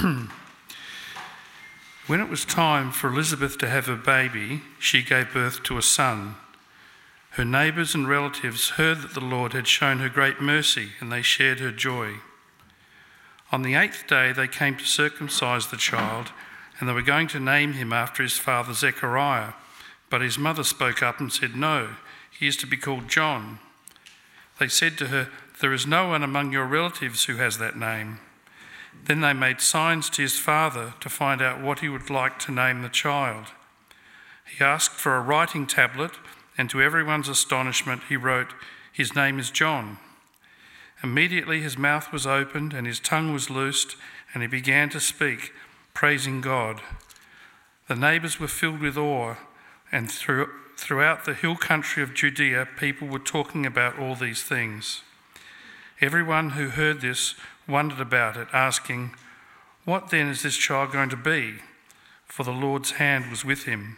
When it was time for Elizabeth to have a baby, she gave birth to a son. Her neighbours and relatives heard that the Lord had shown her great mercy, and they shared her joy. On the 8th day they came to circumcise the child, and they were going to name him after his father Zechariah. But his mother spoke up and said, "No, he is to be called John." They said to her, "There is no one among your relatives who has that name." Then they made signs to his father to find out what he would like to name the child. He asked for a writing tablet, and to everyone's astonishment he wrote, "His name is John." Immediately his mouth was opened and his tongue was loosed, and he began to speak, praising God. The neighbours were filled with awe, and throughout the hill country of Judea, people were talking about all these things. Everyone who heard this wondered about it, asking, "What then is this child going to be?" For the Lord's hand was with him.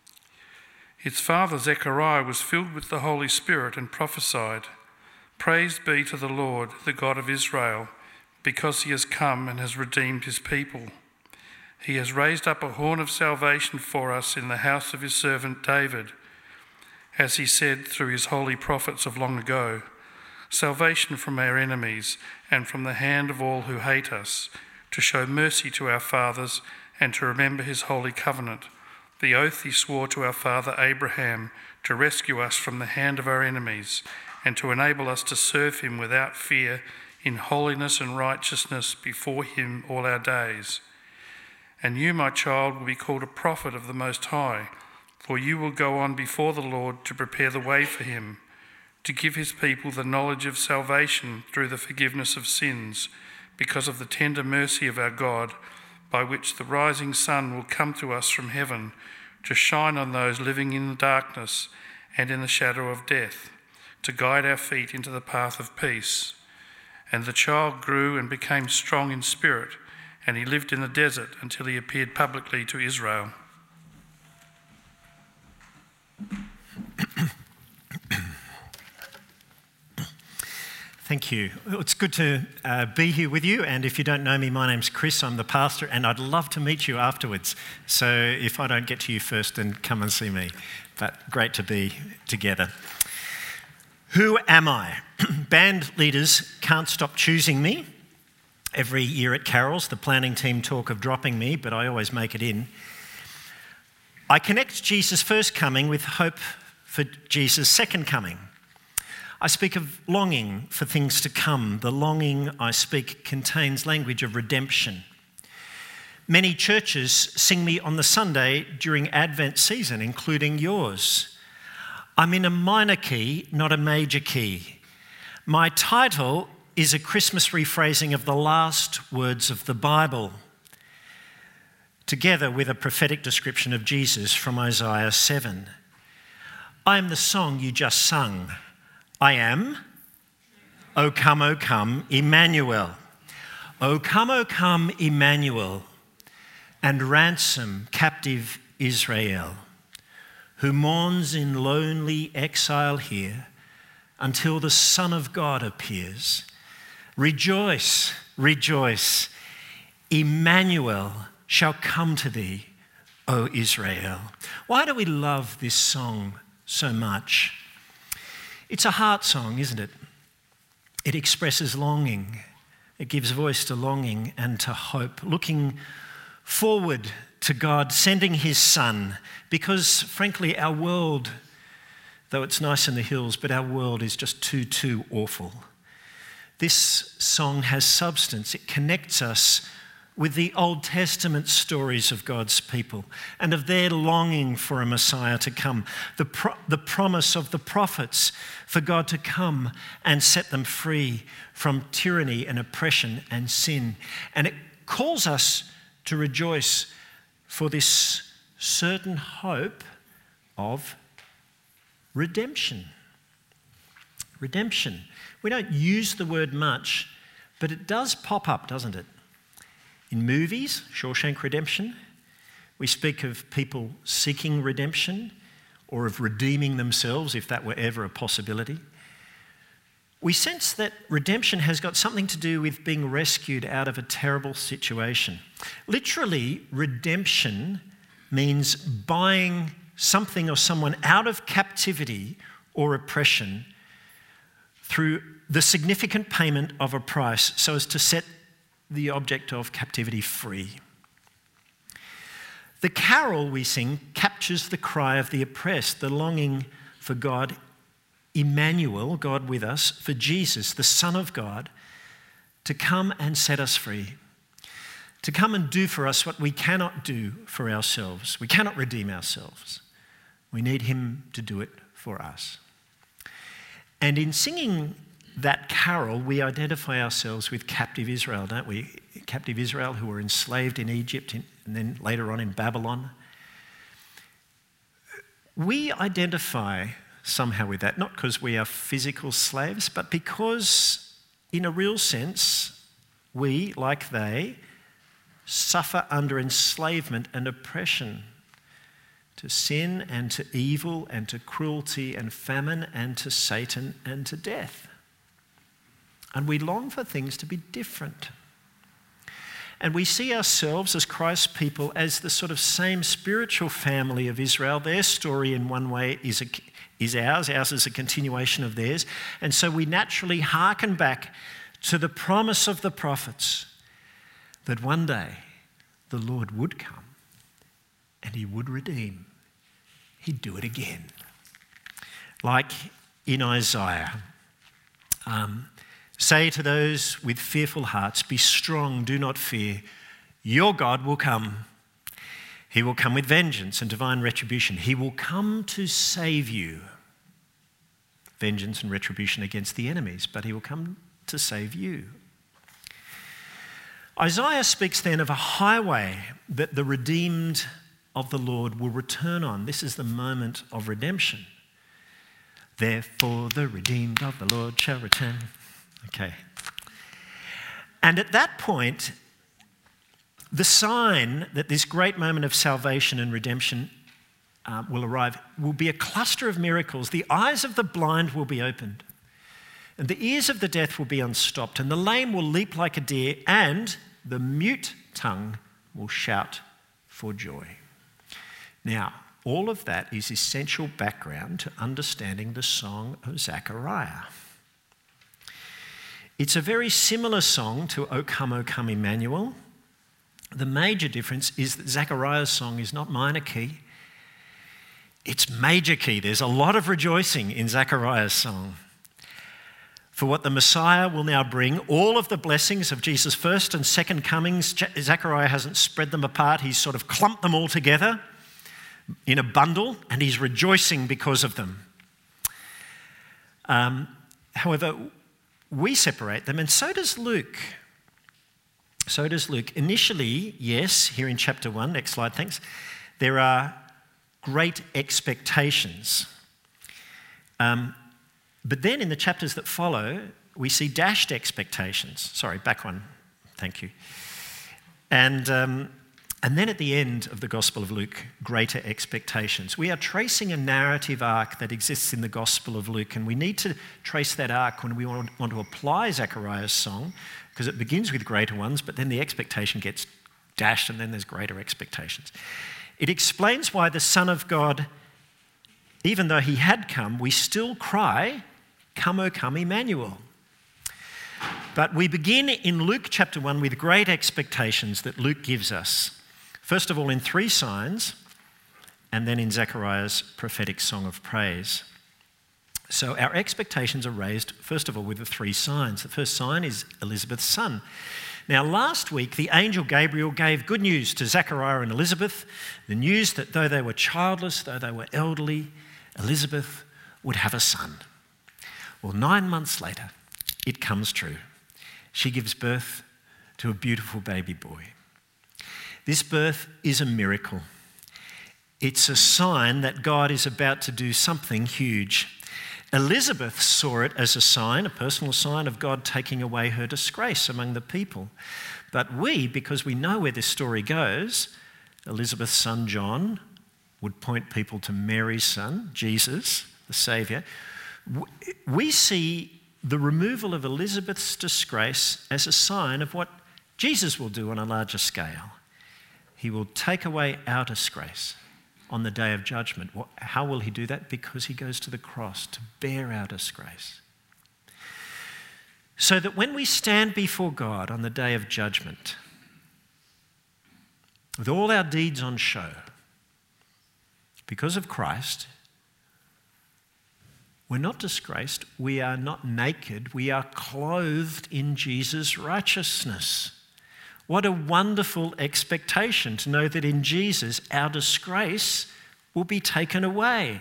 His father Zechariah was filled with the Holy Spirit and prophesied, "Praise be to the Lord, the God of Israel, because he has come and has redeemed his people. He has raised up a horn of salvation for us in the house of his servant David, as he said through his holy prophets of long ago, salvation from our enemies and from the hand of all who hate us, to show mercy to our fathers and to remember his holy covenant, the oath he swore to our father Abraham, to rescue us from the hand of our enemies and to enable us to serve him without fear in holiness and righteousness before him all our days. And you, my child, will be called a prophet of the Most High, for you will go on before the Lord to prepare the way for him, to give his people the knowledge of salvation through the forgiveness of sins, because of the tender mercy of our God, by which the rising sun will come to us from heaven, to shine on those living in the darkness and in the shadow of death, to guide our feet into the path of peace." And the child grew and became strong in spirit, and he lived in the desert until he appeared publicly to Israel. Thank you. It's good to be here with you, and if you don't know me, my name's Chris. I'm the pastor, and I'd love to meet you afterwards. So if I don't get to you first, then come and see me. But great to be together. Who am I? Band leaders can't stop choosing me. Every year at Carols, the planning team talk of dropping me, but I always make it in. I connect Jesus' first coming with hope for Jesus' second coming. I speak of longing for things to come. The longing I speak contains language of redemption. Many churches sing me on the Sunday during Advent season, including yours. I'm in a minor key, not a major key. My title is a Christmas rephrasing of the last words of the Bible, together with a prophetic description of Jesus from Isaiah 7. I am the song you just sung. I am, O come, Emmanuel. O come, Emmanuel, and ransom captive Israel, who mourns in lonely exile here until the Son of God appears. Rejoice, rejoice, Emmanuel shall come to thee, O Israel. Why do we love this song so much? It's a heart song, isn't it? It expresses longing. It gives voice to longing and to hope, looking forward to God sending his Son, because frankly our world, though it's nice in the hills, but our world is just too awful. This song has substance. It connects us with the Old Testament stories of God's people and of their longing for a Messiah to come, the promise of the prophets for God to come and set them free from tyranny and oppression and sin. And it calls us to rejoice for this certain hope of redemption. Redemption. We don't use the word much, but it does pop up, doesn't it? In movies, Shawshank Redemption, we speak of people seeking redemption or of redeeming themselves, if that were ever a possibility. we sense that redemption has got something to do with being rescued out of a terrible situation. Literally, redemption means buying something or someone out of captivity or oppression through the significant payment of a price so as to set the object of captivity free. The carol we sing captures the cry of the oppressed, the longing for God, Emmanuel, God with us, for Jesus, the Son of God, to come and set us free, to come and do for us what we cannot do for ourselves. We cannot redeem ourselves. We need him to do it for us. And in singing that carol, we identify ourselves with captive Israel, don't we? Captive Israel who were enslaved in Egypt and then later on in Babylon. We identify somehow with that, not because we are physical slaves, but because in a real sense, we, like they, suffer under enslavement and oppression to sin and to evil and to cruelty and famine and to Satan and to death. And we long for things to be different. And we see ourselves as Christ's people as the sort of same spiritual family of Israel. Their story in one way is ours. Ours is a continuation of theirs. And so we naturally hearken back to the promise of the prophets that one day the Lord would come and he would redeem. He'd do it again. Like in Isaiah, say to those with fearful hearts, be strong, do not fear. Your God will come. He will come with vengeance and divine retribution. He will come to save you. Vengeance and retribution against the enemies, but he will come to save you. Isaiah speaks then of a highway that the redeemed of the Lord will return on. This is the moment of redemption. Therefore the redeemed of the Lord shall return. Okay. And at that point, the sign that this great moment of salvation and redemption will arrive will be a cluster of miracles. The eyes of the blind will be opened, and the ears of the deaf will be unstopped, and the lame will leap like a deer, and the mute tongue will shout for joy. Now, all of that is essential background to understanding the song of Zechariah. It's a very similar song to O Come, Emmanuel. The major difference is that Zechariah's song is not minor key, it's major key. There's a lot of rejoicing in Zechariah's song. For what the Messiah will now bring, all of the blessings of Jesus' first and second comings, Zechariah hasn't spread them apart, he's sort of clumped them all together in a bundle, and he's rejoicing because of them. However, we separate them, and so does Luke. Initially, yes, here in chapter 1, next slide, thanks, there are great expectations. But then in the chapters that follow, we see dashed expectations. Sorry, back one, thank you. And then at the end of the Gospel of Luke, greater expectations. We are tracing a narrative arc that exists in the Gospel of Luke, and we need to trace that arc when we want to apply Zechariah's song, because it begins with greater ones, but then the expectation gets dashed, and then there's greater expectations. It explains why the Son of God, even though he had come, we still cry, Come, O come, Emmanuel. But we begin in Luke chapter 1 with great expectations that Luke gives us. First of all, in 3 signs, and then in Zechariah's prophetic song of praise. So our expectations are raised, first of all, with the 3 signs. The first sign is Elizabeth's son. Now, last week, the angel Gabriel gave good news to Zechariah and Elizabeth, the news that though they were childless, though they were elderly, Elizabeth would have a son. Well, 9 months later, it comes true. She gives birth to a beautiful baby boy. This birth is a miracle. It's a sign that God is about to do something huge. Elizabeth saw it as a sign, a personal sign of God taking away her disgrace among the people. But we, because we know where this story goes, Elizabeth's son John would point people to Mary's son, Jesus, the Saviour. We see the removal of Elizabeth's disgrace as a sign of what Jesus will do on a larger scale. He will take away our disgrace on the day of judgment. How will he do that? Because he goes to the cross to bear our disgrace. So that when we stand before God on the day of judgment, with all our deeds on show, because of Christ, we're not disgraced, we are not naked, we are clothed in Jesus' righteousness. What a wonderful expectation to know that in Jesus our disgrace will be taken away.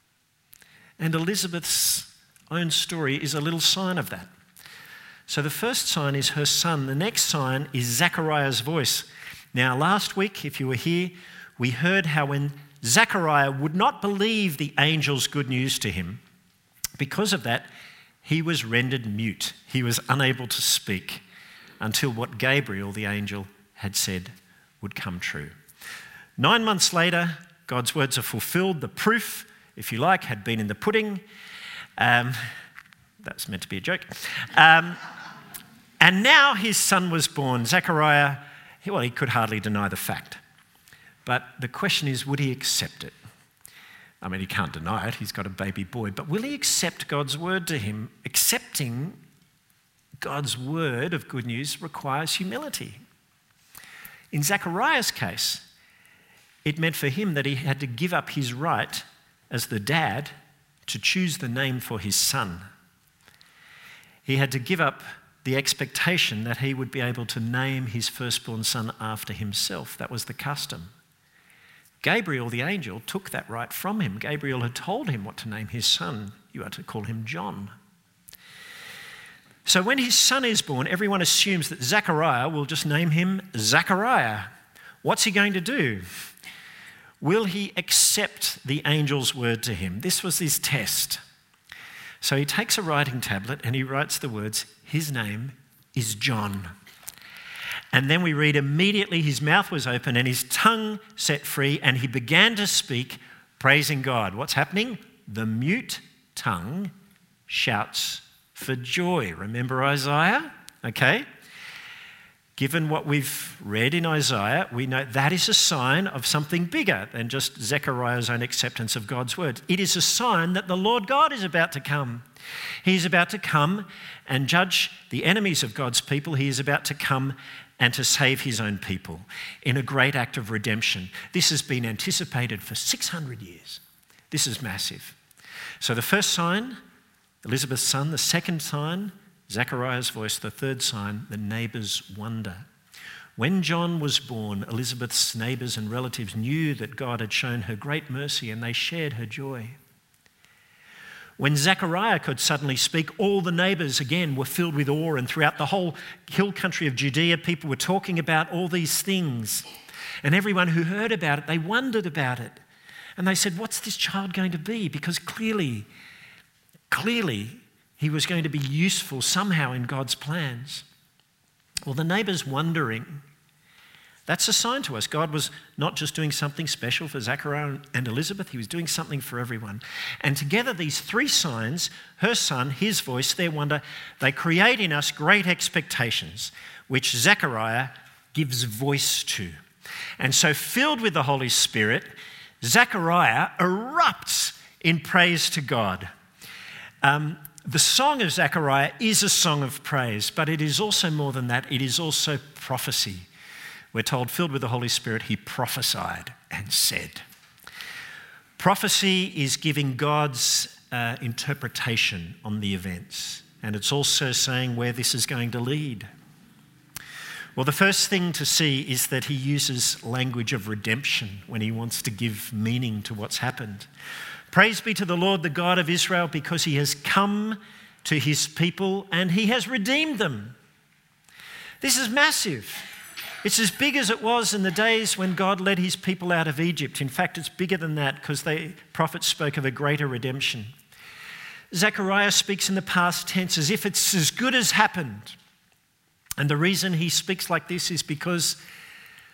And Elizabeth's own story is a little sign of that. So the first sign is her son. The next sign is Zechariah's voice. Now last week, if you were here, we heard how when Zechariah would not believe the angel's good news to him, because of that, he was rendered mute. He was unable to speak until what Gabriel, the angel, had said would come true. 9 months later, God's words are fulfilled. The proof, if you like, had been in the pudding. That's meant to be a joke. And now his son was born. Zechariah, well, he could hardly deny the fact. But the question is, would he accept it? I mean, he can't deny it. He's got a baby boy. But will he accept God's word to him? Accepting God's word of good news requires humility. In Zechariah's case, it meant for him that he had to give up his right as the dad to choose the name for his son. He had to give up the expectation that he would be able to name his firstborn son after himself. That was the custom. Gabriel, the angel, took that right from him. Gabriel had told him what to name his son. You are to call him John. So when his son is born, everyone assumes that Zechariah will just name him Zechariah. What's he going to do? Will he accept the angel's word to him? This was his test. So he takes a writing tablet and he writes the words, his name is John. And then we read immediately his mouth was open and his tongue set free and he began to speak, praising God. What's happening? The mute tongue shouts for joy. Remember Isaiah? Okay. Given what we've read in Isaiah, we know that is a sign of something bigger than just Zechariah's own acceptance of God's word. It is a sign that the Lord God is about to come. He is about to come and judge the enemies of God's people. He is about to come and to save his own people in a great act of redemption. This has been anticipated for 600 years. This is massive. So the first sign, Elizabeth's son. The second sign, Zechariah's voice. The third sign, the neighbours' wonder. When John was born, Elizabeth's neighbours and relatives knew that God had shown her great mercy and they shared her joy. When Zechariah could suddenly speak, all the neighbours again were filled with awe, and throughout the whole hill country of Judea, people were talking about all these things. And everyone who heard about it, they wondered about it. And they said, what's this child going to be? Because clearly, he was going to be useful somehow in God's plans. Well, the neighbours wondering, that's a sign to us. God was not just doing something special for Zechariah and Elizabeth, he was doing something for everyone. And together these three signs, her son, his voice, their wonder, they create in us great expectations, which Zechariah gives voice to. And so filled with the Holy Spirit, Zechariah erupts in praise to God. The song of Zechariah is a song of praise, but it is also more than that. It is also prophecy. We're told, filled with the Holy Spirit, he prophesied and said. Prophecy is giving God's interpretation on the events, and it's also saying where this is going to lead. Well, the first thing to see is that he uses language of redemption when he wants to give meaning to what's happened. Praise be to the Lord, the God of Israel, because he has come to his people and he has redeemed them. This is massive. It's as big as it was in the days when God led his people out of Egypt. In fact, it's bigger than that because the prophets spoke of a greater redemption. Zechariah speaks in the past tense as if it's as good as happened. And the reason he speaks like this is because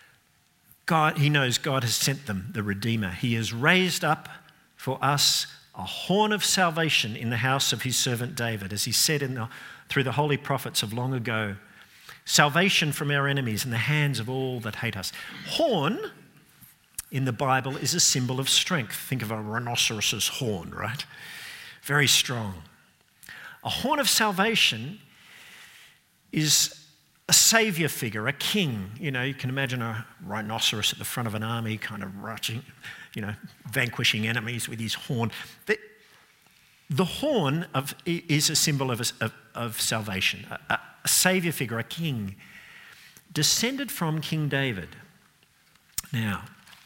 he knows God has sent them, the Redeemer. He has raised up for us a horn of salvation in the house of his servant David, as he said through the holy prophets of long ago. Salvation from our enemies in the hands of all that hate us. Horn in the Bible is a symbol of strength. Think of a rhinoceros's horn, right? Very strong. A horn of salvation is a saviour figure, a king. You know, you can imagine a rhinoceros at the front of an army kind of rushing, vanquishing enemies with his horn. The horn is a symbol of salvation, a saviour figure, a king, descended from King David. Now,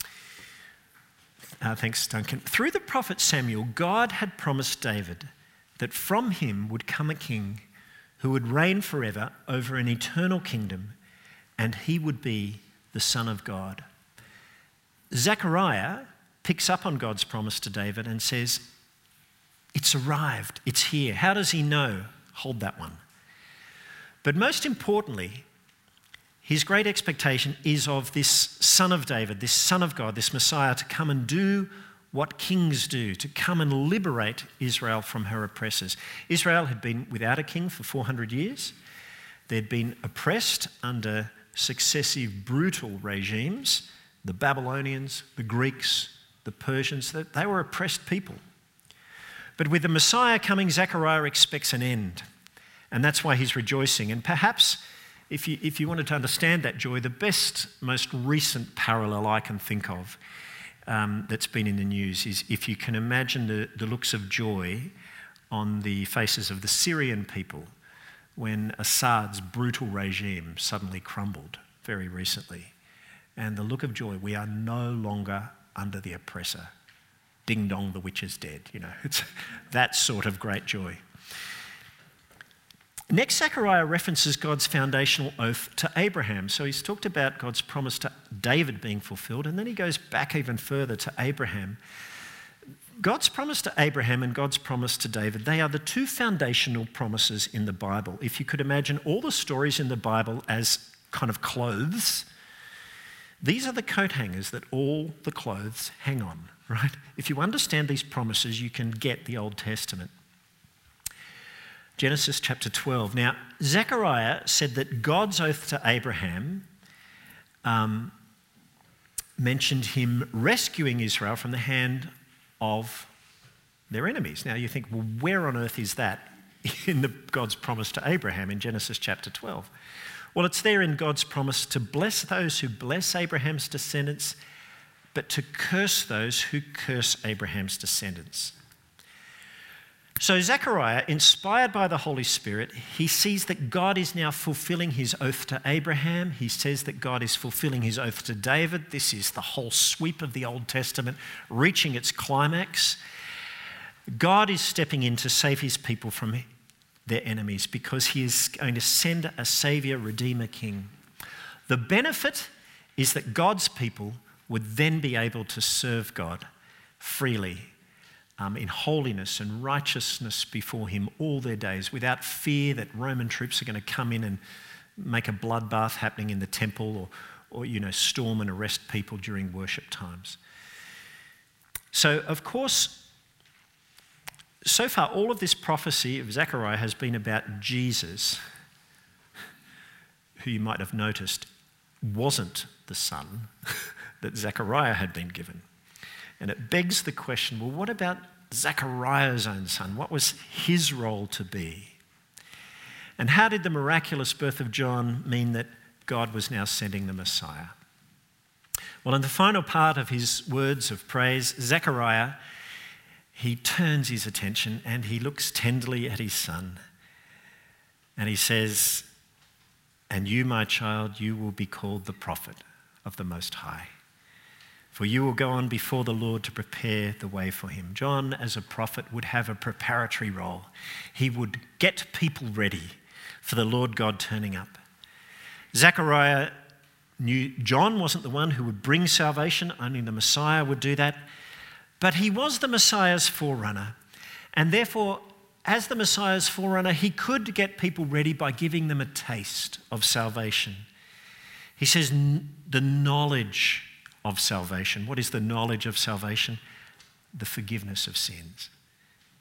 thanks, Duncan. Through the prophet Samuel, God had promised David that from him would come a king who would reign forever over an eternal kingdom, and he would be the Son of God. Zechariah picks up on God's promise to David and says, it's arrived, it's here. How does he know? Hold that one. But most importantly, his great expectation is of this Son of David, this Son of God, this Messiah, to come and do what kings do, to come and liberate Israel from her oppressors. Israel had been without a king for 400 years. They'd been oppressed under successive brutal regimes. The Babylonians, the Greeks, the Persians, they were oppressed people. But with the Messiah coming, Zechariah expects an end. And that's why he's rejoicing. And perhaps if you wanted to understand that joy, the best, most recent parallel I can think of that's been in the news is if you can imagine the looks of joy on the faces of the Syrian people when Assad's brutal regime suddenly crumbled very recently. And the look of joy, we are no longer under the oppressor. Ding dong, the witch is dead. It's that sort of great joy. Next, Zechariah references God's foundational oath to Abraham. So he's talked about God's promise to David being fulfilled, and then he goes back even further to Abraham. God's promise to Abraham and God's promise to David, they are the two foundational promises in the Bible. If you could imagine all the stories in the Bible as kind of clothes, these are the coat hangers that all the clothes hang on, right? If you understand these promises, you can get the Old Testament. Genesis chapter 12. Now, Zechariah said that God's oath to Abraham mentioned him rescuing Israel from the hand of their enemies. Now, you think, well, where on earth is that in God's promise to Abraham in Genesis chapter 12? Well, it's there in God's promise to bless those who bless Abraham's descendants, but to curse those who curse Abraham's descendants. So Zechariah, inspired by the Holy Spirit, he sees that God is now fulfilling his oath to Abraham. He says that God is fulfilling his oath to David. This is the whole sweep of the Old Testament reaching its climax. God is stepping in to save his people from their enemies because he is going to send a saviour, redeemer, king. The benefit is that God's people would then be able to serve God freely in holiness and righteousness before him all their days without fear that Roman troops are going to come in and make a bloodbath happening in the temple or storm and arrest people during worship times. So, of course, so far all of this prophecy of Zechariah has been about Jesus, who you might have noticed wasn't the son that Zechariah had been given. And it begs the question, well, what about Zechariah's own son? What was his role to be? And how did the miraculous birth of John mean that God was now sending the Messiah? Well, in the final part of his words of praise, Zechariah, he turns his attention and he looks tenderly at his son. And he says, "And you, my child, you will be called the prophet of the Most High. For you will go on before the Lord to prepare the way for him." John, as a prophet, would have a preparatory role. He would get people ready for the Lord God turning up. Zechariah knew John wasn't the one who would bring salvation, only the Messiah would do that. But he was the Messiah's forerunner. And therefore, as the Messiah's forerunner, he could get people ready by giving them a taste of salvation. He says the knowledge of salvation. What is the knowledge of salvation? The forgiveness of sins.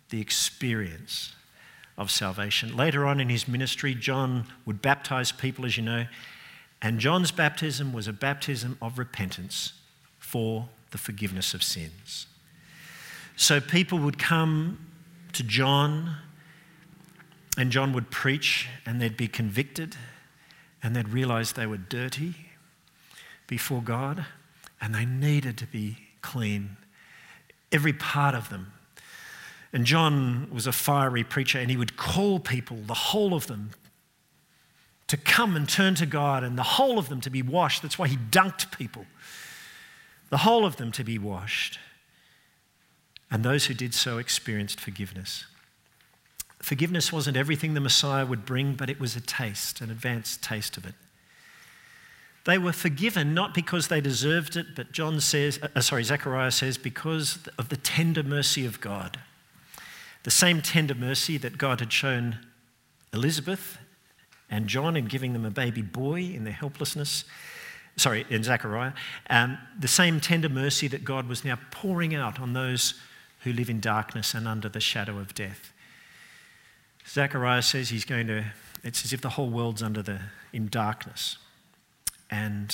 the experience of salvation. Later on in his ministry, John would baptize people, as you know, and John's baptism was a baptism of repentance for the forgiveness of sins. So people would come to John, and John would preach, and they'd be convicted, and they'd realize they were dirty before God, and they needed to be clean, every part of them. And John was a fiery preacher, and he would call people, the whole of them, to come and turn to God, and the whole of them to be washed. That's why he dunked people. The whole of them to be washed. And those who did so experienced forgiveness. Forgiveness wasn't everything the Messiah would bring, but it was a taste, an advanced taste of it. They were forgiven not because they deserved it, but Zechariah says, because of the tender mercy of God. The same tender mercy that God had shown Elizabeth and John in giving them a baby boy in their helplessness. In Zechariah. The same tender mercy that God was now pouring out on those who live in darkness and under the shadow of death. Zechariah says it's as if the whole world's in darkness. And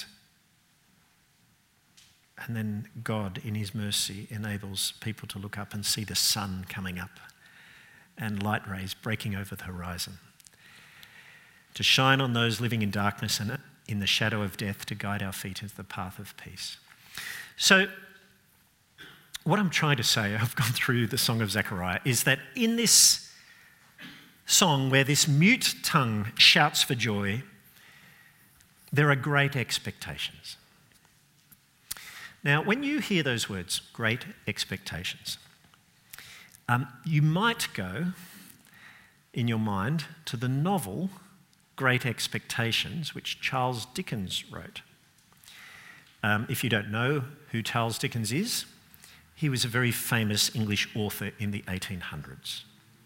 then God, in his mercy, enables people to look up and see the sun coming up and light rays breaking over the horizon, to shine on those living in darkness and in the shadow of death, to guide our feet into the path of peace. So what I'm trying to say, I've gone through the Song of Zechariah, is that in this song where this mute tongue shouts for joy, there are great expectations. Now, when you hear those words, great expectations, you might go in your mind to the novel Great Expectations, which Charles Dickens wrote. If you don't know who Charles Dickens is, he was a very famous English author in the 1800s.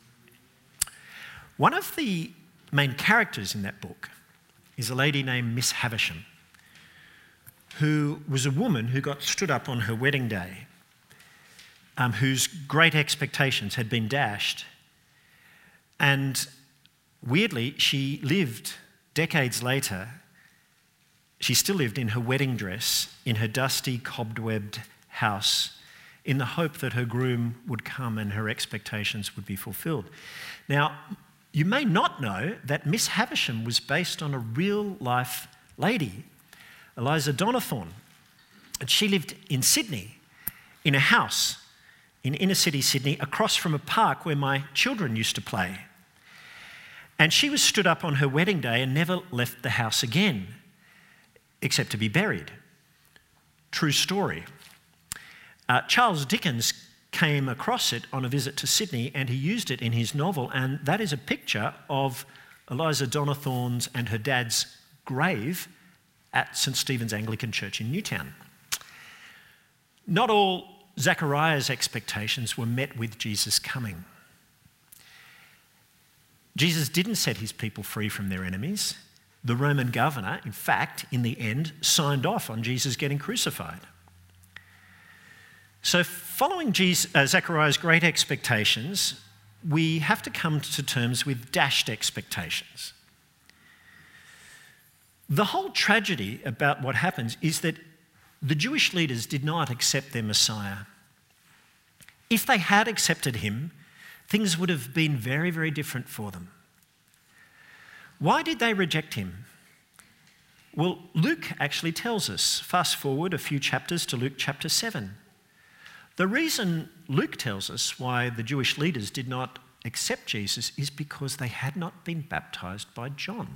One of the main characters in that book is a lady named Miss Havisham, who was a woman who got stood up on her wedding day, whose great expectations had been dashed. And weirdly, she lived decades later, she still lived in her wedding dress in her dusty, cobwebbed house in the hope that her groom would come and her expectations would be fulfilled. Now, you may not know that Miss Havisham was based on a real-life lady, Eliza Donathorne. And she lived in Sydney, in a house in inner-city Sydney, across from a park where my children used to play. And she was stood up on her wedding day and never left the house again, except to be buried. True story. Charles Dickens came across it on a visit to Sydney, and he used it in his novel, and that is a picture of Eliza Donathorne's and her dad's grave at St Stephen's Anglican Church in Newtown. Not all Zechariah's expectations were met with Jesus' coming. Jesus didn't set his people free from their enemies. The Roman governor, in fact, in the end, signed off on Jesus getting crucified. So following Zechariah's great expectations, we have to come to terms with dashed expectations. The whole tragedy about what happens is that the Jewish leaders did not accept their Messiah. If they had accepted him, things would have been very, very different for them. Why did they reject him? Well, Luke actually tells us. Fast forward a few chapters to Luke chapter 7. The reason Luke tells us why the Jewish leaders did not accept Jesus is because they had not been baptized by John.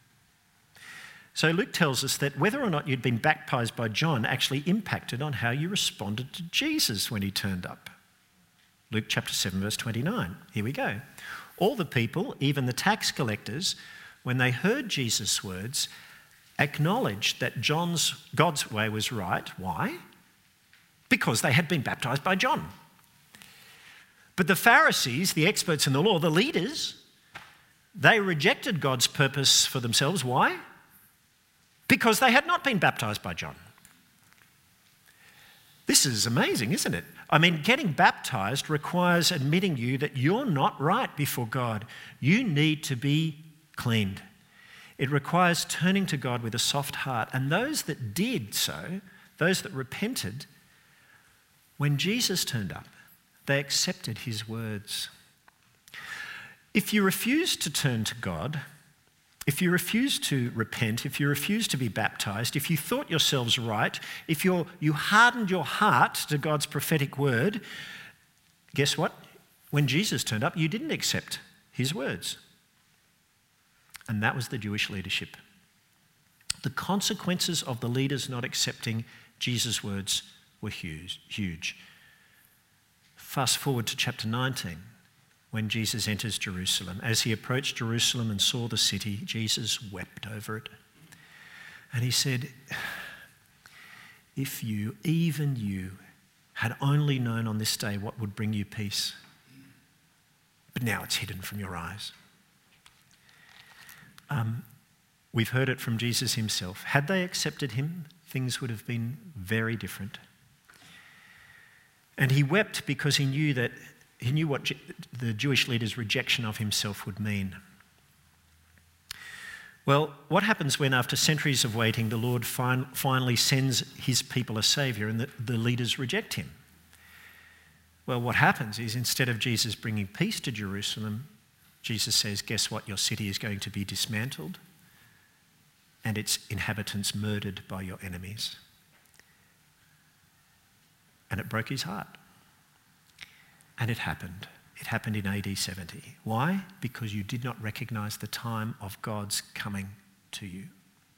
So Luke tells us that whether or not you'd been baptized by John actually impacted on how you responded to Jesus when he turned up. Luke chapter 7, verse 29. Here we go. All the people, even the tax collectors, when they heard Jesus' words, acknowledged that God's way was right. Why? Because they had been baptized by John. But the Pharisees, the experts in the law, the leaders, they rejected God's purpose for themselves. Why? Because they had not been baptized by John. This is amazing, isn't it? I mean, getting baptized requires admitting you that you're not right before God. You need to be cleaned. It requires turning to God with a soft heart. And those that did so, those that repented, when Jesus turned up, they accepted his words. If you refuse to turn to God, if you refuse to repent, if you refuse to be baptized, if you thought yourselves right, if you hardened your heart to God's prophetic word, guess what? When Jesus turned up, you didn't accept his words. And that was the Jewish leadership. The consequences of the leaders not accepting Jesus' words were huge. Fast forward to chapter 19. When Jesus enters Jerusalem. As he approached Jerusalem and saw the city, Jesus wept over it. And he said, if you, even you, had only known on this day what would bring you peace, but now it's hidden from your eyes. We've heard it from Jesus himself. Had they accepted him, things would have been very different. And he wept because he knew what the Jewish leaders' rejection of himself would mean. Well, what happens when, after centuries of waiting, the Lord finally sends his people a saviour and the leaders reject him? Well, what happens is, instead of Jesus bringing peace to Jerusalem, Jesus says, guess what? Your city is going to be dismantled and its inhabitants murdered by your enemies. And it broke his heart. And it happened. It happened in AD 70. Why? Because you did not recognise the time of God's coming to you.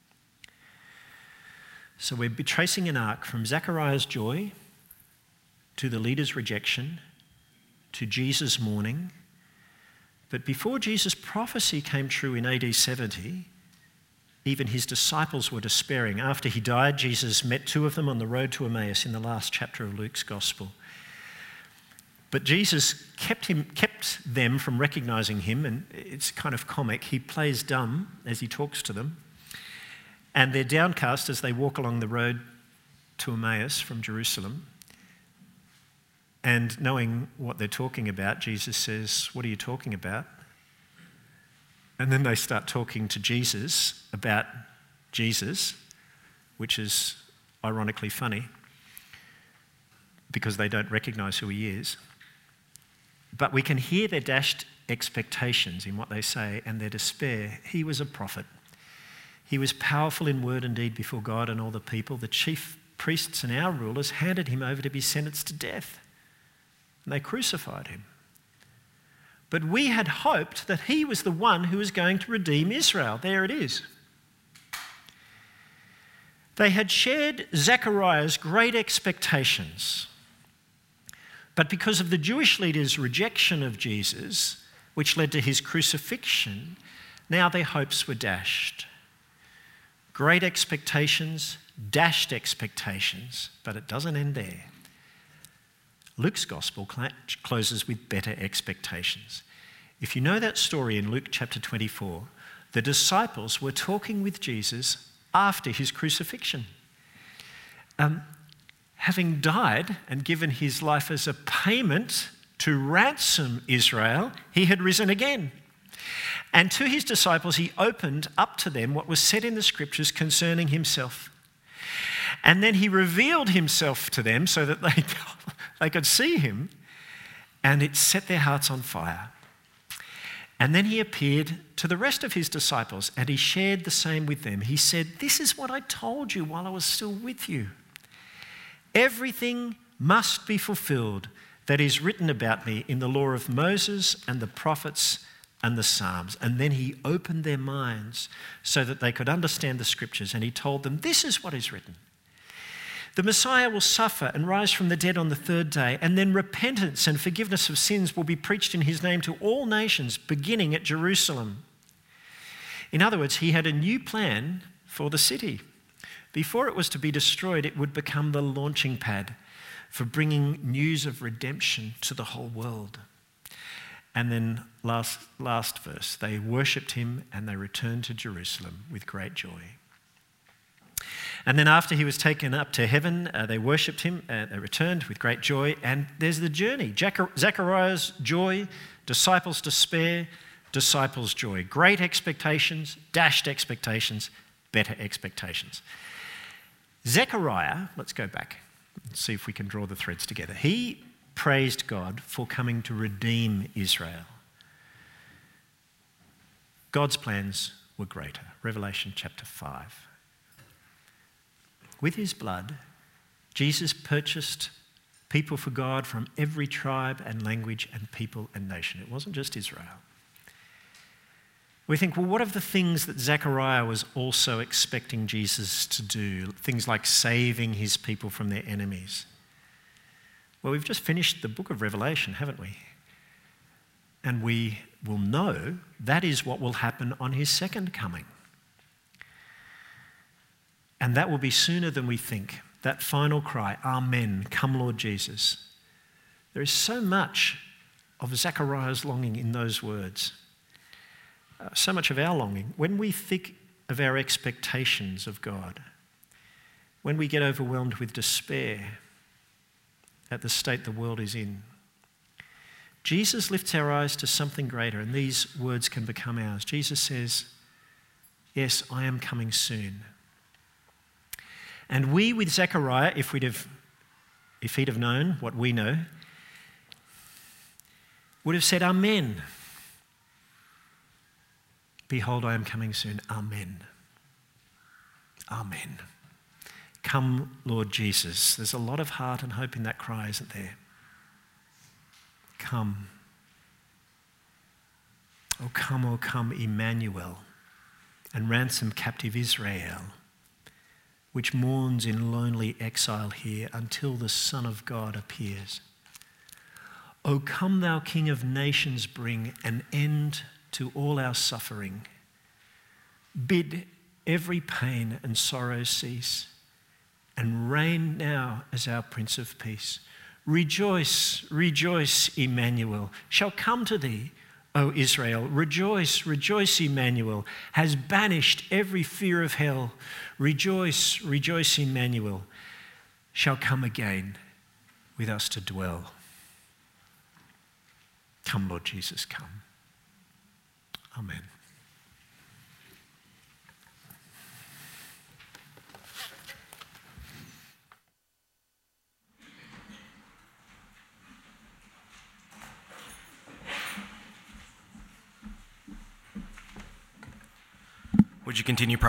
So we're tracing an arc from Zechariah's joy to the leader's rejection to Jesus' mourning. But before Jesus' prophecy came true in AD 70, even his disciples were despairing. After he died, Jesus met two of them on the road to Emmaus in the last chapter of Luke's Gospel. But Jesus kept them from recognising him, and it's kind of comic. He plays dumb as he talks to them, and they're downcast as they walk along the road to Emmaus from Jerusalem. And knowing what they're talking about, Jesus says, "What are you talking about?" And then they start talking to Jesus about Jesus, which is ironically funny because they don't recognise who he is. But we can hear their dashed expectations in what they say and their despair. He was a prophet. He was powerful in word and deed before God and all the people. The chief priests and our rulers handed him over to be sentenced to death. And they crucified him. But we had hoped that he was the one who was going to redeem Israel. There it is. They had shared Zechariah's great expectations. But because of the Jewish leaders' rejection of Jesus, which led to his crucifixion, now their hopes were dashed. Great expectations, dashed expectations, but it doesn't end there. Luke's Gospel closes with better expectations. If you know that story in Luke chapter 24, the disciples were talking with Jesus after his crucifixion. Having died and given his life as a payment to ransom Israel, he had risen again. And to his disciples, he opened up to them what was said in the scriptures concerning himself. And then he revealed himself to them so that they could see him, and it set their hearts on fire. And then he appeared to the rest of his disciples, and he shared the same with them. He said, "This is what I told you while I was still with you. Everything must be fulfilled that is written about me in the law of Moses and the prophets and the Psalms." And then he opened their minds so that they could understand the scriptures, and he told them, "This is what is written. The Messiah will suffer and rise from the dead on the third day, and then repentance and forgiveness of sins will be preached in his name to all nations, beginning at Jerusalem." In other words, he had a new plan for the city. Before it was to be destroyed, it would become the launching pad for bringing news of redemption to the whole world. And then last verse, they worshipped him and they returned to Jerusalem with great joy. And then after he was taken up to heaven, they worshipped him, they returned with great joy, and there's the journey. Zechariah's joy, disciples' despair, disciples' joy. Great expectations, dashed expectations, better expectations. Zechariah, let's go back and see if we can draw the threads together. He praised God for coming to redeem Israel. God's plans were greater. Revelation chapter 5. With his blood, Jesus purchased people for God from every tribe and language and people and nation. It wasn't just Israel. We think, well, what of the things that Zechariah was also expecting Jesus to do? Things like saving his people from their enemies. Well, we've just finished the book of Revelation, haven't we? And we will know that is what will happen on his second coming. And that will be sooner than we think. That final cry, Amen, come Lord Jesus. There is so much of Zechariah's longing in those words. So much of our longing. When we think of our expectations of God, when we get overwhelmed with despair at the state the world is in, Jesus lifts our eyes to something greater, and these words can become ours. Jesus says, yes, I am coming soon. And we, with Zechariah, if he'd have known what we know, would have said, Amen. Behold, I am coming soon. Amen. Amen. Come, Lord Jesus. There's a lot of heart and hope in that cry, isn't there? Come. Oh, come, Emmanuel, and ransom captive Israel, which mourns in lonely exile here until the Son of God appears. O come, thou King of nations, bring an end to all our suffering. Bid every pain and sorrow cease, and reign now as our Prince of Peace. Rejoice, rejoice, Emmanuel shall come to thee, O Israel. Rejoice, rejoice, Emmanuel has banished every fear of hell. Rejoice, rejoice, Emmanuel shall come again with us to dwell. Come, Lord Jesus, come. Amen. Would you continue praying?